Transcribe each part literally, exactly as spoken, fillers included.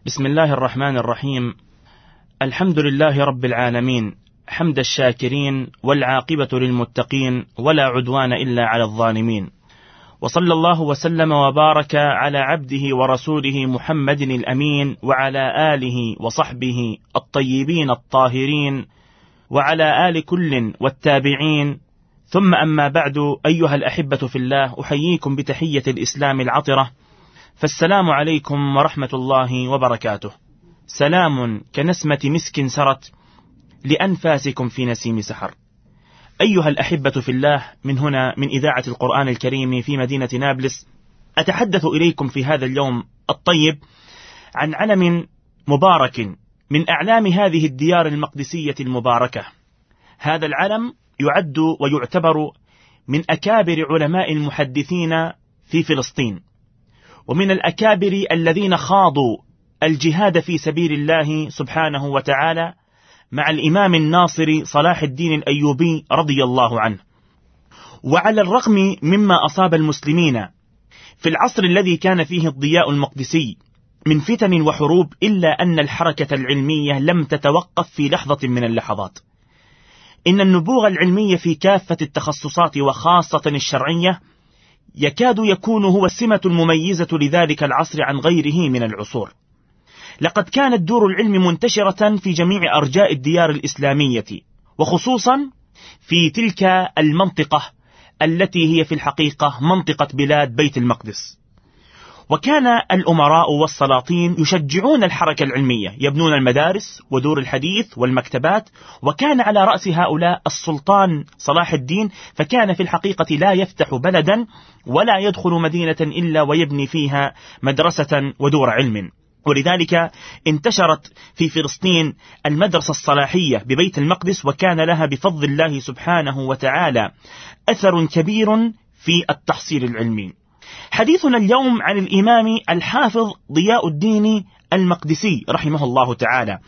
بسم الله الرحمن الرحيم. الحمد لله رب العالمين، حمد الشاكرين، والعاقبة للمتقين، ولا عدوان إلا على الظالمين. وصلى الله وسلم وبارك على عبده ورسوله محمد الأمين، وعلى آله وصحبه الطيبين الطاهرين، وعلى آل كل والتابعين. ثم أما بعد، أيها الأحبة في الله، أحييكم بتحية الإسلام العطرة، فالسلام عليكم ورحمة الله وبركاته. سلام كنسمة مسك سرت لأنفاسكم في نسيم سحر. أيها الأحبة في الله، من هنا من إذاعة القرآن الكريم في مدينة نابلس، أتحدث إليكم في هذا اليوم الطيب عن علم مبارك من أعلام هذه الديار المقدسية المباركة. هذا العلم يعد ويعتبر من أكابر علماء المحدثين في فلسطين، ومن الأكابر الذين خاضوا الجهاد في سبيل الله سبحانه وتعالى مع الإمام الناصري صلاح الدين الأيوبي رضي الله عنه. وعلى الرغم مما أصاب المسلمين في العصر الذي كان فيه الضياء المقدسي من فتن وحروب، إلا أن الحركة العلمية لم تتوقف في لحظة من اللحظات. إن النبوغ العلمي في كافة التخصصات وخاصة الشرعية يكاد يكون هو السمة المميزة لذلك العصر عن غيره من العصور. لقد كانت دور العلم منتشرة في جميع أرجاء الديار الإسلامية، وخصوصا في تلك المنطقة التي هي في الحقيقة منطقة بلاد بيت المقدس. وكان الأمراء والسلاطين يشجعون الحركة العلمية، يبنون المدارس ودور الحديث والمكتبات، وكان على رأس هؤلاء السلطان صلاح الدين، فكان في الحقيقة لا يفتح بلدا ولا يدخل مدينة إلا ويبني فيها مدرسة ودور علم. ولذلك انتشرت في فلسطين المدرسة الصلاحية ببيت المقدس، وكان لها بفضل الله سبحانه وتعالى أثر كبير في التحصيل العلمي. حديثنا اليوم عن الإمام الحافظ ضياء الدين المقدسي رحمه الله تعالى،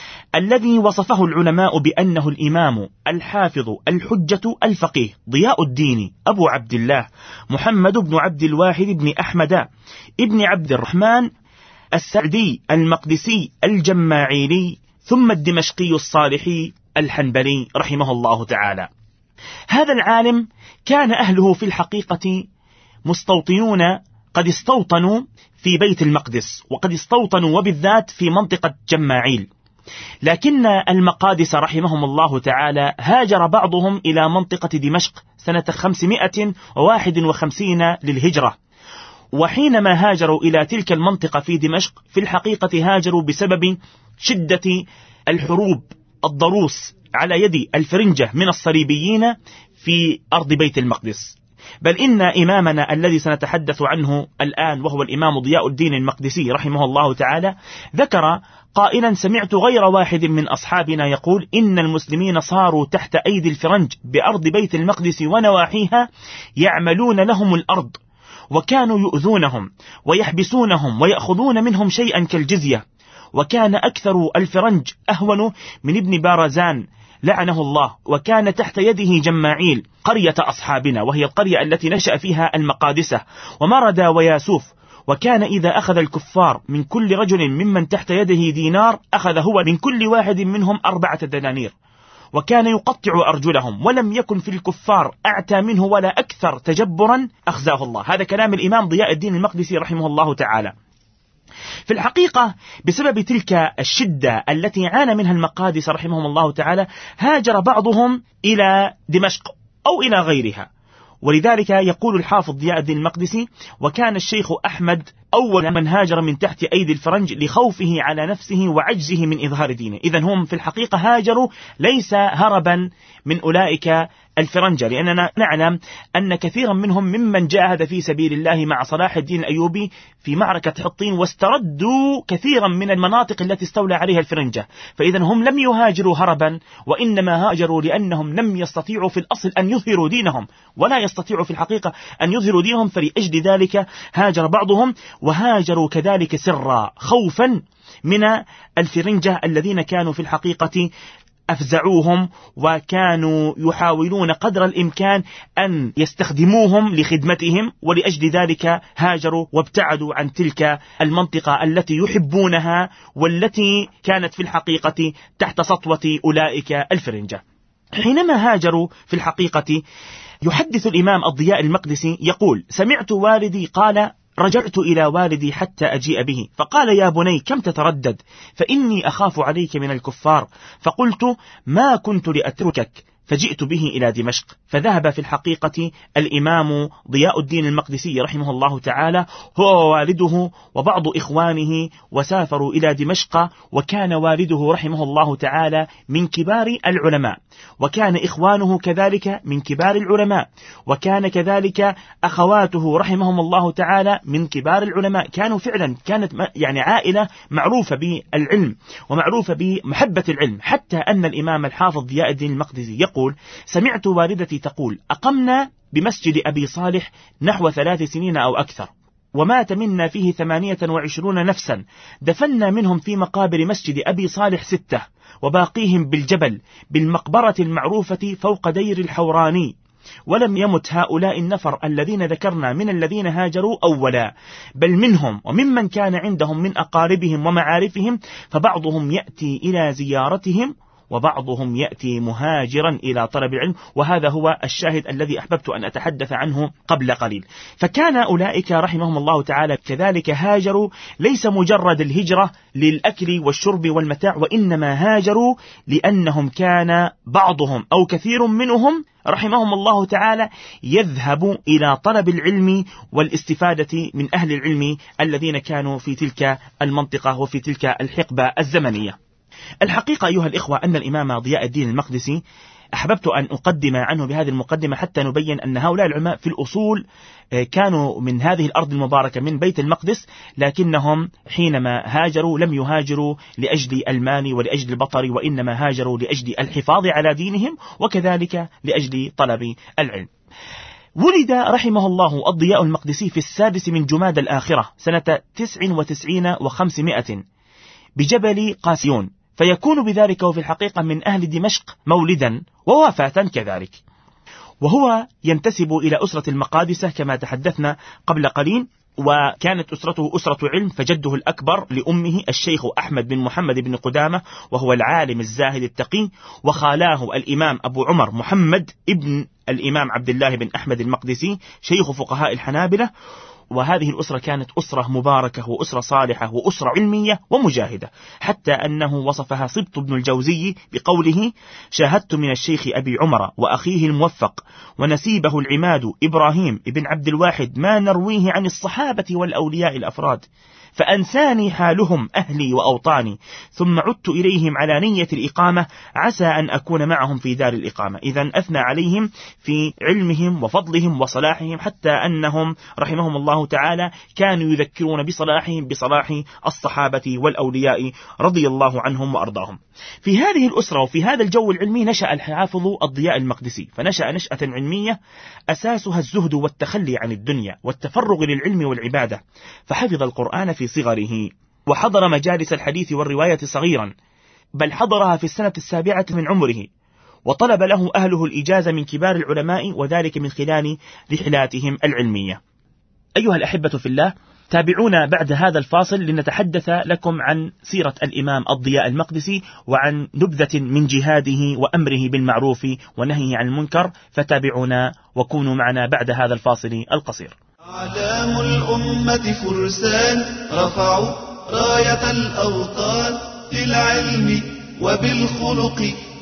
الذي وصفه العلماء بأنه الإمام الحافظ الحجة الفقيه ضياء الدين أبو عبد الله محمد بن عبد الواحد بن أحمد ابن عبد الرحمن السعدي المقدسي الجماعيلي، ثم الدمشقي الصالحي الحنبلي رحمه الله تعالى. هذا العالم كان أهله في الحقيقة مستوطنون، قد استوطنوا في بيت المقدس، وقد استوطنوا وبالذات في منطقة جماعيل، لكن المقادس رحمهم الله تعالى هاجر بعضهم إلى منطقة دمشق سنة خمسمائة وواحد وخمسين للهجرة. وحينما هاجروا إلى تلك المنطقة في دمشق، في الحقيقة هاجروا بسبب شدة الحروب الضروس على يد الفرنجة من الصليبيين في أرض بيت المقدس. بل إن إمامنا الذي سنتحدث عنه الآن، وهو الإمام ضياء الدين المقدسي رحمه الله تعالى، ذكر قائلا: سمعت غير واحد من أصحابنا يقول إن المسلمين صاروا تحت أيدي الفرنج بأرض بيت المقدس ونواحيها، يعملون لهم الأرض، وكانوا يؤذونهم ويحبسونهم ويأخذون منهم شيئا كالجزية، وكان أكثر الفرنج أهون من ابن بارزان لعنه الله، وكان تحت يده جماعيل قرية أصحابنا، وهي القرية التي نشأ فيها المقادسة ومرد وياسوف. وكان إذا أخذ الكفار من كل رجل ممن تحت يده دينار، أخذ هو من كل واحد منهم أربعة دنانير، وكان يقطع أرجلهم، ولم يكن في الكفار أعتى منه ولا أكثر تجبرا أخزاه الله. هذا كلام الإمام ضياء الدين المقدسي رحمه الله تعالى. في الحقيقة بسبب تلك الشدة التي عانى منها المقادس رحمهم الله تعالى، هاجر بعضهم إلى دمشق أو إلى غيرها. ولذلك يقول الحافظ ضياء الدين المقدسي: وكان الشيخ أحمد أول من هاجر من تحت أيدي الفرنج لخوفه على نفسه وعجزه من إظهار دينه. إذن هم في الحقيقة هاجروا ليس هربا من أولئك الفرنجة، لأننا نعلم أن كثيرا منهم ممن جاهد في سبيل الله مع صلاح الدين الأيوبي في معركة حطين، واستردوا كثيرا من المناطق التي استولى عليها الفرنجة. فإذا هم لم يهاجروا هربا، وإنما هاجروا لأنهم لم يستطيعوا في الأصل أن يظهروا دينهم، ولا يستطيعوا في الحقيقة أن يظهروا دينهم، فلأجل ذلك هاجر بعضهم، وهاجروا كذلك سرا خوفا من الفرنجة الذين كانوا في الحقيقة أفزعوهم وكانوا يحاولون قدر الإمكان أن يستخدموهم لخدمتهم، ولأجل ذلك هاجروا وابتعدوا عن تلك المنطقة التي يحبونها والتي كانت في الحقيقة تحت سطوة أولئك الفرنجة. حينما هاجروا في الحقيقة يحدث الإمام الضياء المقدسي يقول: سمعت والدي قال: رجعت إلى والدي حتى أجيء به، فقال: يا بني كم تتردد؟ فإني أخاف عليك من الكفار. فقلت: ما كنت لأتركك، فجئت به إلى دمشق. فذهب في الحقيقة الإمام ضياء الدين المقدسي رحمه الله تعالى هو ووالده وبعض إخوانه وسافروا إلى دمشق، وكان والده رحمه الله تعالى من كبار العلماء، وكان إخوانه كذلك من كبار العلماء، وكان كذلك أخواته رحمهم الله تعالى من كبار العلماء. كانوا فعلا كانت يعني عائلة معروفة بالعلم ومعروفة بمحبة العلم، حتى أن الإمام الحافظ ضياء الدين المقدسي يقول: سمعت والدتي تقول: أقمنا بمسجد أبي صالح نحو ثلاث سنين أو أكثر، ومات منا فيه ثمانية وعشرون نفسا، دفنا منهم في مقابر مسجد أبي صالح ستة، وباقيهم بالجبل بالمقبرة المعروفة فوق دير الحوراني. ولم يمت هؤلاء النفر الذين ذكرنا من الذين هاجروا أولا، بل منهم وممن كان عندهم من أقاربهم ومعارفهم، فبعضهم يأتي إلى زيارتهم وبعضهم يأتي مهاجرا إلى طلب العلم. وهذا هو الشاهد الذي أحببت أن أتحدث عنه قبل قليل. فكان أولئك رحمهم الله تعالى كذلك هاجروا ليس مجرد الهجرة للأكل والشرب والمتاع، وإنما هاجروا لأنهم كان بعضهم أو كثير منهم رحمهم الله تعالى يذهب إلى طلب العلم والاستفادة من أهل العلم الذين كانوا في تلك المنطقة وفي تلك الحقبة الزمنية. الحقيقة أيها الإخوة أن الإمام ضياء الدين المقدسي أحببت أن أقدم عنه بهذه المقدمة حتى نبين أن هؤلاء العلماء في الأصول كانوا من هذه الأرض المباركة من بيت المقدس، لكنهم حينما هاجروا لم يهاجروا لأجل المال ولأجل البطر، وإنما هاجروا لأجل الحفاظ على دينهم وكذلك لأجل طلب العلم. ولد رحمه الله الضياء المقدسي في السادس من جماد الآخرة سنة تسع وتسعين وخمسمائة بجبل قاسيون، فيكون بذلك وفي الحقيقة من أهل دمشق مولدا ووفاة كذلك. وهو ينتسب إلى أسرة المقادسة كما تحدثنا قبل قليل، وكانت أسرته أسرة علم، فجده الأكبر لأمه الشيخ أحمد بن محمد بن قدامة وهو العالم الزاهد التقي، وخالاه الإمام أبو عمر محمد ابن الإمام عبد الله بن أحمد المقدسي شيخ فقهاء الحنابلة. وهذه الأسرة كانت أسرة مباركة وأسرة صالحة وأسرة علمية ومجاهدة، حتى أنه وصفها سبط بن الجوزي بقوله: شاهدت من الشيخ أبي عمر وأخيه الموفق ونسيبه العماد إبراهيم بن عبد الواحد ما نرويه عن الصحابة والأولياء الأفراد، فأنساني حالهم أهلي وأوطاني، ثم عدت إليهم على نية الإقامة عسى أن أكون معهم في دار الإقامة. إذن أثنى عليهم في علمهم وفضلهم وصلاحهم، حتى أنهم رحمهم الله تعالى كانوا يذكرون بصلاحهم بصلاح الصحابة والأولياء رضي الله عنهم وأرضاهم. في هذه الأسرة وفي هذا الجو العلمي نشأ الحافظ الضياء المقدسي، فنشأ نشأة علمية أساسها الزهد والتخلي عن الدنيا والتفرغ للعلم والعبادة، فحفظ القرآن في صغره، وحضر مجالس الحديث والرواية صغيرا، بل حضرها في السنة السابعة من عمره، وطلب له أهله الإجازة من كبار العلماء، وذلك من خلال رحلاتهم العلمية. أيها الأحبة في الله، تابعونا بعد هذا الفاصل لنتحدث لكم عن سيرة الإمام الضياء المقدسي وعن نبذة من جهاده وأمره بالمعروف ونهيه عن المنكر، فتابعونا وكونوا معنا بعد هذا الفاصل القصير. أعلام الأمة فرسان رفعوا راية الأوطان في العلم وبالخلق،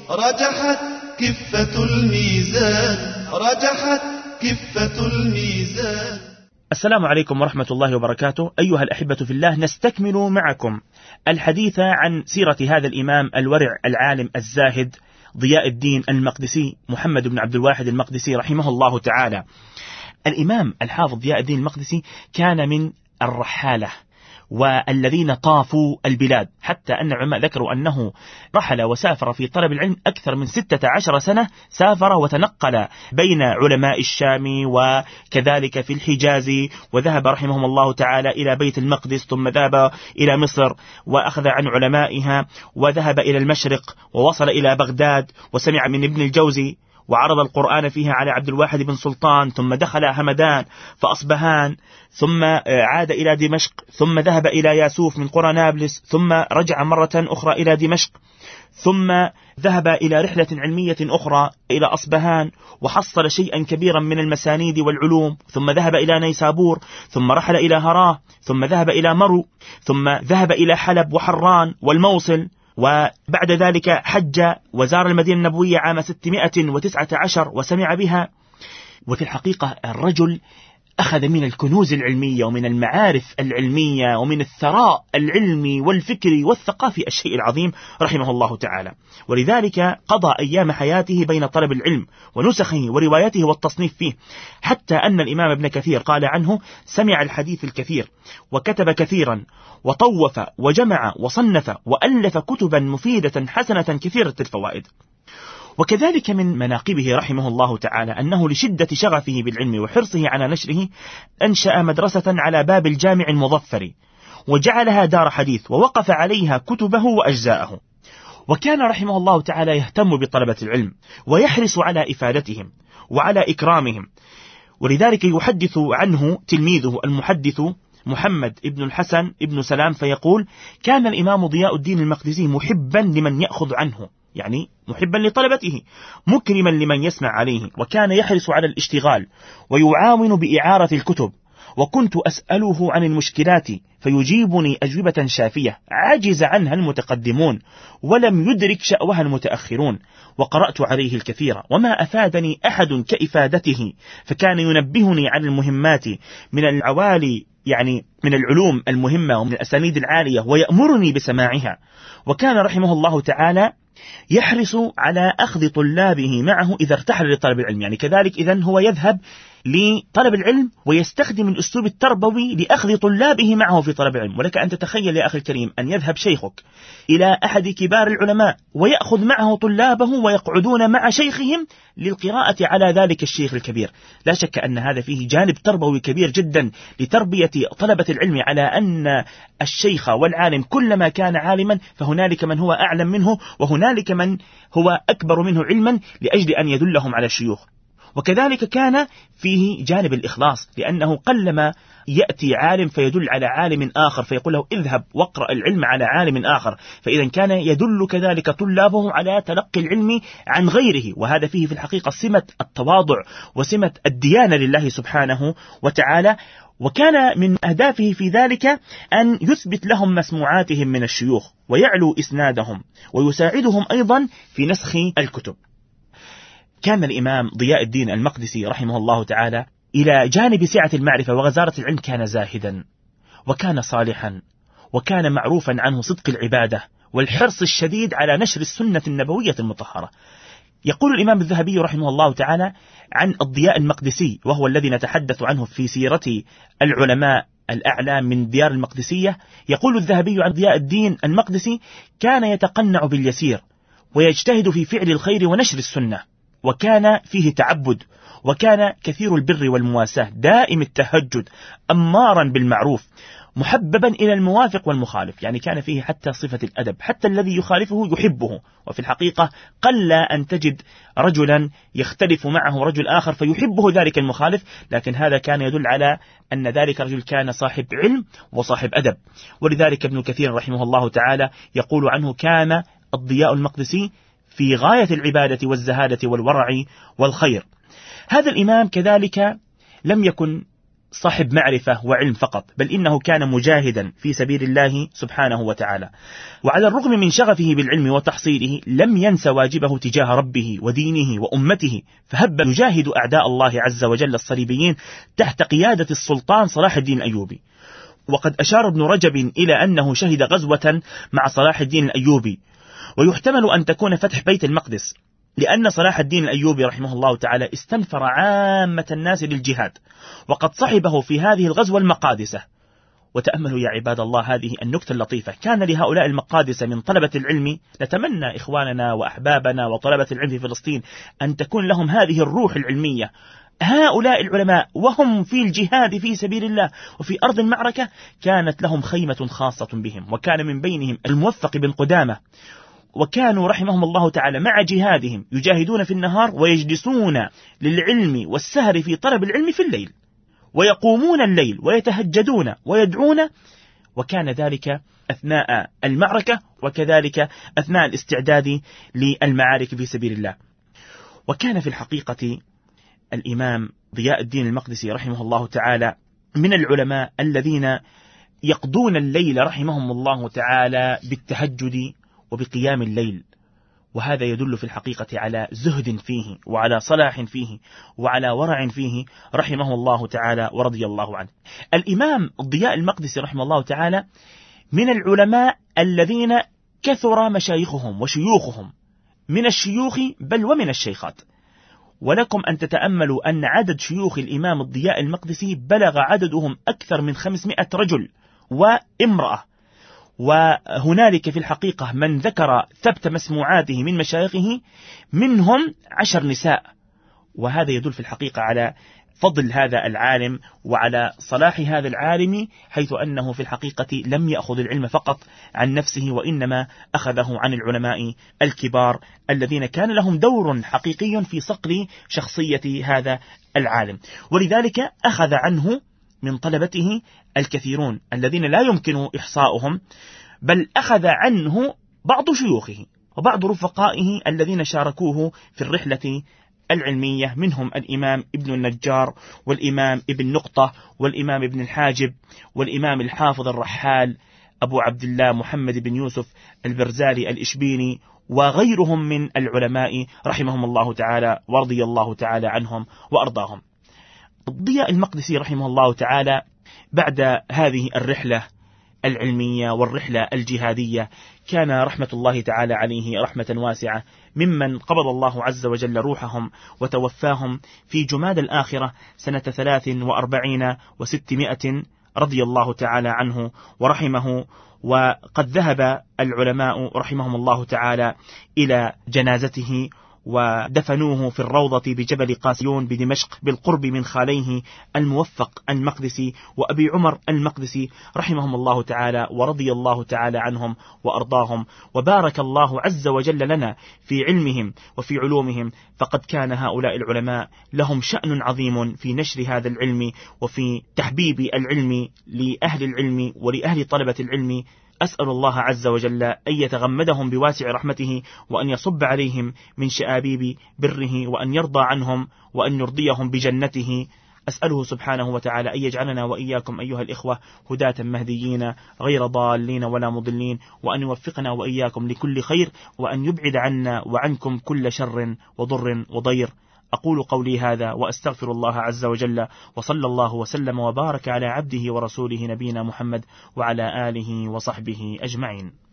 رجحت كفة الميزان، رجحت كفة الميزان. السلام عليكم ورحمة الله وبركاته. أيها الأحبة في الله، نستكمل معكم الحديث عن سيرة هذا الإمام الورع العالم الزاهد ضياء الدين المقدسي محمد بن عبد الواحد المقدسي رحمه الله تعالى. الإمام الحافظ ضياء الدين المقدسي كان من الرحالة، والذين طافوا البلاد، حتى أن العلماء ذكروا أنه رحل وسافر في طلب العلم أكثر من ستة عشر سنة، سافر وتنقل بين علماء الشام وكذلك في الحجاز، وذهب رحمهم الله تعالى إلى بيت المقدس، ثم ذهب إلى مصر وأخذ عن علمائها، وذهب إلى المشرق ووصل إلى بغداد وسمع من ابن الجوزي وعرض القرآن فيها على عبد الواحد بن سلطان، ثم دخل همدان فأصبهان، ثم عاد إلى دمشق، ثم ذهب إلى ياسوف من قرى نابلس، ثم رجع مرة أخرى إلى دمشق، ثم ذهب إلى رحلة علمية أخرى إلى أصبهان وحصل شيئا كبيرا من المسانيد والعلوم، ثم ذهب إلى نيسابور، ثم رحل إلى هراه، ثم ذهب إلى مرو، ثم ذهب إلى حلب وحران والموصل، وبعد ذلك حج وزار المدينة النبوية عام ستمائة وتسعة عشر وسمع بها. وفي الحقيقة الرجل أخذ من الكنوز العلمية ومن المعارف العلمية ومن الثراء العلمي والفكري والثقافي الشيء العظيم رحمه الله تعالى، ولذلك قضى أيام حياته بين طلب العلم ونسخه وروايته والتصنيف فيه، حتى أن الإمام ابن كثير قال عنه: سمع الحديث الكثير وكتب كثيرا وطوف وجمع وصنف وألف كتبا مفيدة حسنة كثيرة الفوائد. وكذلك من مناقبه رحمه الله تعالى أنه لشدة شغفه بالعلم وحرصه على نشره أنشأ مدرسة على باب الجامع المظفر وجعلها دار حديث ووقف عليها كتبه وأجزاءه. وكان رحمه الله تعالى يهتم بطلبة العلم ويحرص على إفادتهم وعلى إكرامهم، ولذلك يحدث عنه تلميذه المحدث محمد ابن الحسن ابن سلام فيقول: كان الإمام ضياء الدين المقدسي محبا لمن يأخذ عنه، يعني محبا لطلبته، مكرما لمن يسمع عليه، وكان يحرص على الاشتغال ويعاون بإعارة الكتب، وكنت أسأله عن المشكلات فيجيبني أجوبة شافية عجز عنها المتقدمون ولم يدرك شأوها المتأخرون، وقرأت عليه الكثير وما أفادني أحد كإفادته، فكان ينبهني عن المهمات من العوالي، يعني من العلوم المهمة ومن الأسانيد العالية، ويأمرني بسماعها. وكان رحمه الله تعالى يحرص على أخذ طلابه معه إذا ارتحل لطلب العلم، يعني كذلك إذن هو يذهب لطلب العلم ويستخدم الأسلوب التربوي لأخذ طلابه معه في طلب العلم. ولك أن تتخيل يا أخي الكريم أن يذهب شيخك إلى أحد كبار العلماء ويأخذ معه طلابه ويقعدون مع شيخهم للقراءة على ذلك الشيخ الكبير. لا شك أن هذا فيه جانب تربوي كبير جدا لتربية طلبة العلم على أن الشيخ والعالم كلما كان عالما فهنالك من هو أعلم منه، وهنالك من هو أكبر منه علما لأجل أن يدلهم على الشيوخ. وكذلك كان فيه جانب الإخلاص، لأنه قلما يأتي عالم فيدل على عالم آخر فيقول له اذهب واقرأ العلم على عالم آخر، فإذا كان يدل كذلك طلابه على تلقي العلم عن غيره، وهذا فيه في الحقيقة سمة التواضع وسمة الديانة لله سبحانه وتعالى. وكان من أهدافه في ذلك أن يثبت لهم مسموعاتهم من الشيوخ ويعلو إسنادهم ويساعدهم أيضا في نسخ الكتب. كان الإمام ضياء الدين المقدسي رحمه الله تعالى إلى جانب سعة المعرفة وغزارة العلم كان زاهدا، وكان صالحا، وكان معروفا عنه صدق العبادة والحرص الشديد على نشر السنة النبوية المطهرة. يقول الإمام الذهبي رحمه الله تعالى عن الضياء المقدسي، وهو الذي نتحدث عنه في سيرة العلماء الأعلام من ديار المقدسية، يقول الذهبي عن ضياء الدين المقدسي: كان يتقنع باليسير ويجتهد في فعل الخير ونشر السنة، وكان فيه تعبد، وكان كثير البر والمواساة، دائم التهجد، أمارا بالمعروف، محببا إلى الموافق والمخالف، يعني كان فيه حتى صفة الأدب، حتى الذي يخالفه يحبه. وفي الحقيقة قل أن تجد رجلا يختلف معه رجل آخر فيحبه ذلك المخالف، لكن هذا كان يدل على أن ذلك الرجل كان صاحب علم وصاحب أدب. ولذلك ابن كثير رحمه الله تعالى يقول عنه: كان الضياء المقدسي في غاية العبادة والزهادة والورع والخير. هذا الإمام كذلك لم يكن صاحب معرفة وعلم فقط، بل إنه كان مجاهدا في سبيل الله سبحانه وتعالى، وعلى الرغم من شغفه بالعلم وتحصيله لم ينس واجبه تجاه ربه ودينه وأمته، فهب يجاهد أعداء الله عز وجل الصليبيين تحت قيادة السلطان صلاح الدين الأيوبي. وقد أشار ابن رجب إلى أنه شهد غزوة مع صلاح الدين الأيوبي، ويحتمل أن تكون فتح بيت المقدس، لأن صلاح الدين الأيوبي رحمه الله تعالى استنفر عامة الناس للجهاد، وقد صحبه في هذه الغزوة المقادسة، وتأملوا يا عباد الله هذه النكتة اللطيفة، كان لهؤلاء المقادسة من طلبة العلم، نتمنى إخواننا وأحبابنا وطلبة العلم في فلسطين أن تكون لهم هذه الروح العلمية. هؤلاء العلماء وهم في الجهاد في سبيل الله وفي أرض المعركة كانت لهم خيمة خاصة بهم، وكان من بينهم الموفق بن قدامة، وكانوا رحمهم الله تعالى مع جهادهم يجاهدون في النهار ويجلسون للعلم والسهر في طلب العلم في الليل، ويقومون الليل ويتهجدون ويدعون، وكان ذلك أثناء المعركة وكذلك أثناء الاستعداد للمعارك في سبيل الله. وكان في الحقيقة الإمام ضياء الدين المقدسي رحمه الله تعالى من العلماء الذين يقضون الليل رحمهم الله تعالى بالتهجد وبقيام الليل، وهذا يدل في الحقيقة على زهد فيه وعلى صلاح فيه وعلى ورع فيه رحمه الله تعالى ورضي الله عنه. الإمام ضياء المقدسي رحمه الله تعالى من العلماء الذين كثر مشايخهم وشيوخهم من الشيوخ بل ومن الشيخات، ولكم أن تتأملوا أن عدد شيوخ الإمام الضياء المقدسي بلغ عددهم أكثر من خمسمائة رجل وامرأة، وهنالك في الحقيقة من ذكر ثبت مسموعاته من مشايخه منهم عشر نساء، وهذا يدل في الحقيقة على فضل هذا العالم وعلى صلاح هذا العالم، حيث أنه في الحقيقة لم يأخذ العلم فقط عن نفسه، وإنما أخذه عن العلماء الكبار الذين كان لهم دور حقيقي في صقل شخصية هذا العالم، ولذلك أخذ عنه من طلبته الكثيرون الذين لا يمكن إحصاؤهم، بل أخذ عنه بعض شيوخه وبعض رفقائه الذين شاركوه في الرحلة العلمية، منهم الإمام ابن النجار والإمام ابن نقطة والإمام ابن الحاجب والإمام الحافظ الرحال أبو عبد الله محمد بن يوسف البرزالي الإشبيني وغيرهم من العلماء رحمهم الله تعالى ورضي الله تعالى عنهم وأرضاهم. ضياء المقدسي رحمه الله تعالى بعد هذه الرحلة العلمية والرحلة الجهادية كان رحمة الله تعالى عليه رحمة واسعة، ممن قبض الله عز وجل روحهم وتوفاهم في جماد الآخرة سنة ثلاث وأربعين وستمائة رضي الله تعالى عنه ورحمه. وقد ذهب العلماء رحمهم الله تعالى إلى جنازته ودفنوه في الروضة بجبل قاسيون بدمشق بالقرب من خاليه الموفق المقدسي وأبي عمر المقدسي رحمهم الله تعالى ورضي الله تعالى عنهم وأرضاهم، وبارك الله عز وجل لنا في علمهم وفي علومهم، فقد كان هؤلاء العلماء لهم شأن عظيم في نشر هذا العلم وفي تحبيب العلم لأهل العلم ولأهل طلبة العلم. أسأل الله عز وجل أن يتغمدهم بواسع رحمته وأن يصب عليهم من شآبيب بره وأن يرضى عنهم وأن يرضيهم بجنته. أسأله سبحانه وتعالى أن يجعلنا وإياكم أيها الإخوة هداة مهديين غير ضالين ولا مضلين، وأن يوفقنا وإياكم لكل خير، وأن يبعد عنا وعنكم كل شر وضر وضير. أقول قولي هذا وأستغفر الله عز وجل، وصلى الله وسلم وبارك على عبده ورسوله نبينا محمد وعلى آله وصحبه أجمعين.